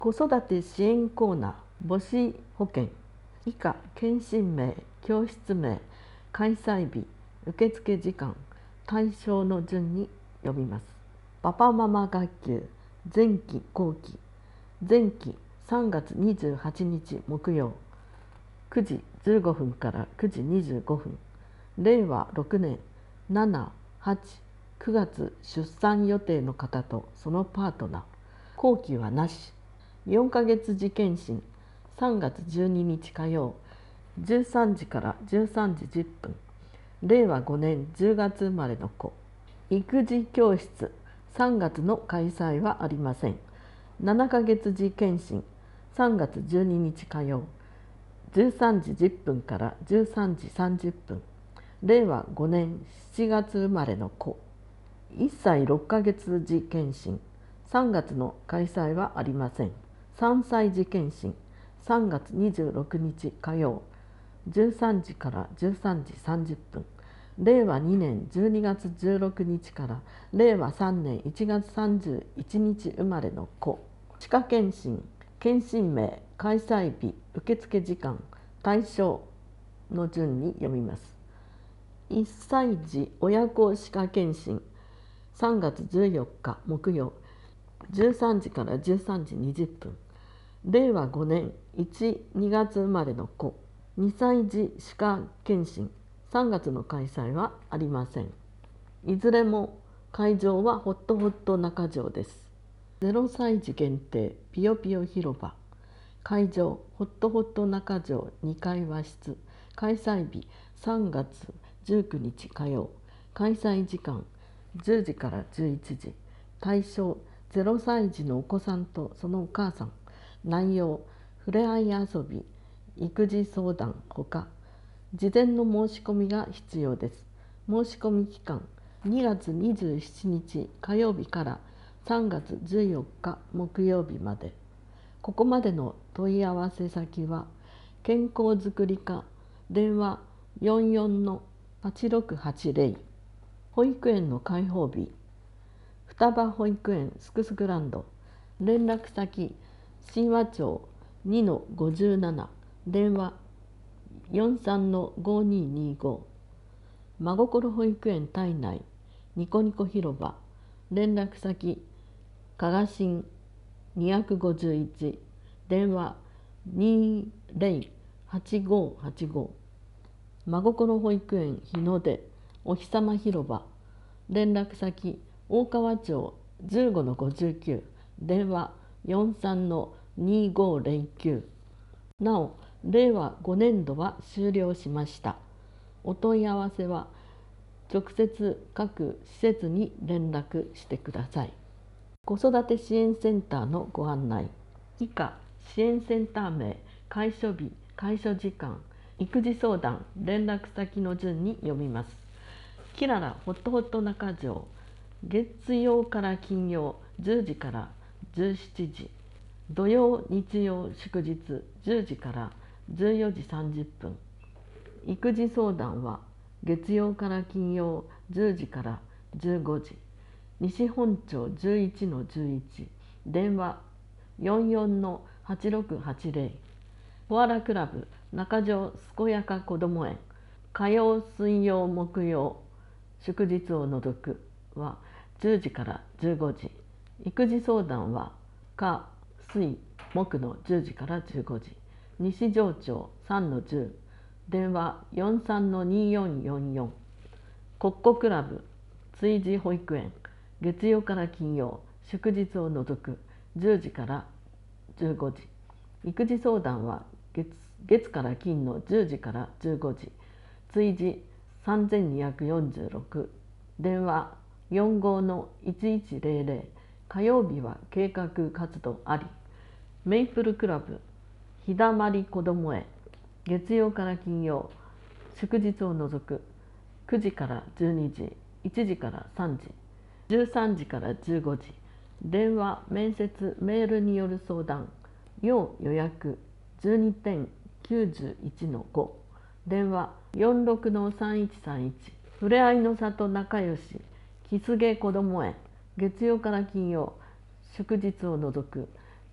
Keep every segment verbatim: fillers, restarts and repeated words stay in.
子育て支援コーナー、母子保険。以下、検診名、教室名、開催日、受付時間、対象の順に読みます。パパママ学級、前期後期。前期さんがつにじゅうはちにち木曜、くじじゅうごふんからくじにじゅうごふん。れいわろくねんしち、はち、くがつ出産予定の方とそのパートナー。後期はなし。よんかげつ時検診、さんがつじゅうににち火曜、じゅうさんじからじゅうさんじじゅっぷん。れいわごねんじゅうがつ生まれの子。育児教室、さんがつの開催はありません。ななかげつ時検診、さんがつじゅうににち火曜、じゅうさんじじゅっぷんからじゅうさんじさんじゅっぷん。れいわごねんしちがつ生まれの子。いっさいろっかげつ時検診、さんがつの開催はありません。さんさい時検診、さんがつにじゅうろくにち火曜、じゅうさんじからじゅうさんじさんじゅっぷん。れいわにねんじゅうにがつじゅうろくにちかられいわさんねんいちがつさんじゅういちにち生まれの子。歯科検診、検診名、開催日、受付時間、対象の順に読みます。いっさい児親子歯科検診、さんがつじゅうよっか木曜、じゅうさんじからじゅうさんじにじゅっぷん。れいわごねんいち、にがつ生まれの子。にさい児歯科検診、さんがつの開催はありません。いずれも会場はホットホット中条です。ゼロさい児限定ぴよぴよ広場。会場ホットホット中条にかい和室。開催日さんがつじゅうくにち火曜。開催時間じゅうじからじゅういちじ。対象ゼロさい児のお子さんとそのお母さん。内容ふれあい遊び、育児相談ほか。事前の申し込みが必要です。申し込み期間にがつにじゅうしちにち火曜日からさんがつじゅうよっか木曜日まで。ここまでの問い合わせ先は健康づくり課、電話 よんよんのはちろくはちぜろ。保育園の開放日、双葉保育園すくすくランド。連絡先神話町 にのごじゅうなな、電話 よんさんのごににご。真心保育園体内ニコニコ広場。連絡先加賀新にごいち、電話 にぜろはちごはちご。真心保育園日の出お日様広場。連絡先大川町 じゅうごのごじゅうきゅう、電話 よんさんのにごぜろきゅう。なおれいわごねんどは終了しました。お問い合わせは直接各施設に連絡してください。子育て支援センターのご案内。以下、支援センター名、開所日、開所時間、育児相談、連絡先の順に読みます。キララホットホット中条、月曜から金曜じゅうじからじゅうしちじ、土曜日曜祝日じゅうじからじゅうよじさんじゅっぷん。育児相談は月曜から金曜じゅうじからじゅうごじ。西本町 じゅういちのじゅういち、電話 よんよんのはちろくはちぜろ。コアラクラブ中条健やかこども園、火曜水曜木曜祝日を除くはじゅうじからじゅうごじ。育児相談は火水木のじゅうじからじゅうごじ。西条町さんのじゅう、電話 よんさんのによんよんよん。コッコクラブ追児保育園、月曜から金曜祝日を除くじゅうじからじゅうごじ。育児相談は 月, 月から金のじゅうじからじゅうごじ。追児さんぜんにひゃくよんじゅうろく、電話 よんごのいちいちぜろぜろ。火曜日は計画活動あり。メイプルクラブ日だまりこども園、月曜から金曜祝日を除くくじからじゅうにじ、いちじからさんじ、じゅうさんじからじゅうごじ。電話、面接、メールによる相談、要予約じゅうにてんきゅうじゅういちのご。電話 よんろくのさんいちさんいち。ふれあいの里仲良しキスゲこども園、月曜から金曜祝日を除く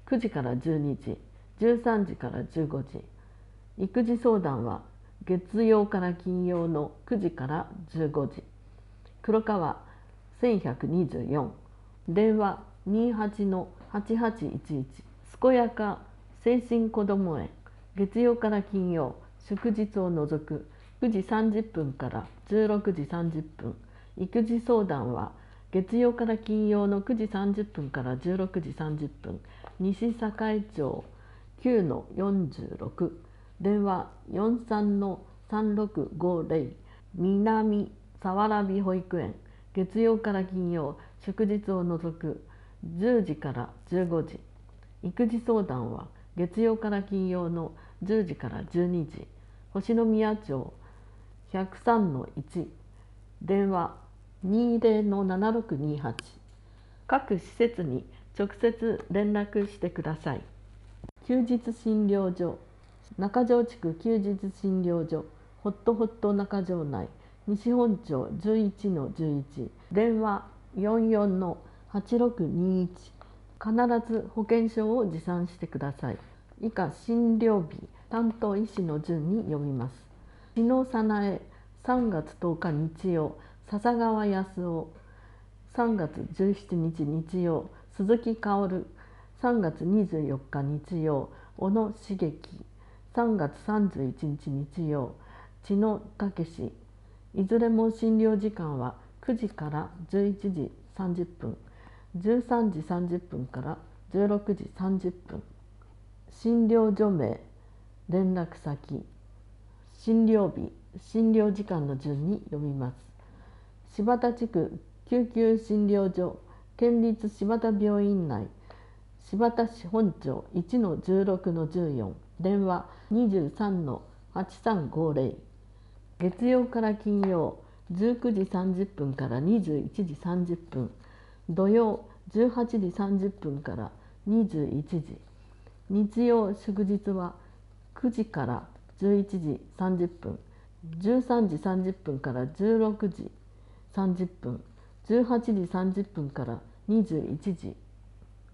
くじからじゅうにじ、じゅうさんじからじゅうごじ。育児相談は月曜から金曜のくじからじゅうごじ。黒川せんひゃくにじゅうよん。電話にじゅうはちのはちはちいちいち。健やか精神こども園、月曜から金曜、祝日を除くくじさんじゅっぷんからじゅうろくじさんじゅっぷん。育児相談は月曜から金曜のくじさんじゅっぷんからじゅうろくじさんじゅっぷん。西堺町きゅうのよんじゅうろく。電話よんさんのさんろくごぜろ。南さわらび保育園、月曜から金曜、祝日を除くじゅうじからじゅうごじ。育児相談は月曜から金曜のじゅうじからじゅうにじ。星宮町ひゃくさんのいち。電話にじゅうのななろくにはち。各施設に直接連絡してください。休日診療所、中条地区休日診療所、ホットホット中条内、西本町じゅういちのじゅういち。電話よんよんのはちろくにいち。必ず保険証を持参してください。以下診療日、担当医師の順に読みます。日野早苗、さんがつとおか日曜、笹川康夫。さんがつじゅうしちにち日曜、鈴木薫。さんがつにじゅうよっか日曜、小野茂樹。さんがつさんじゅういちにち日曜、千野武。いずれも診療時間はくじからじゅういちじさんじゅっぷん、じゅうさんじさんじゅっぷんからじゅうろくじさんじゅっぷん。診療所名、連絡先、診療日、診療時間の順に読みます。柴田地区救急診療所、県立柴田病院内、柴田市本町いちのじゅうろくのじゅうよん。電話にじゅうさんのはちさんごぜろ。月曜から金曜じゅうくじさんじゅっぷんからにじゅういちじさんじゅっぷん。土曜じゅうはちじさんじゅっぷんからにじゅういちじ。日曜祝日はくじからじゅういちじさんじゅっぷん、じゅうさんじさんじゅっぷんからじゅうろくじさんじゅっぷん、じゅうはちじさんじゅっぷんからにじゅういちじ。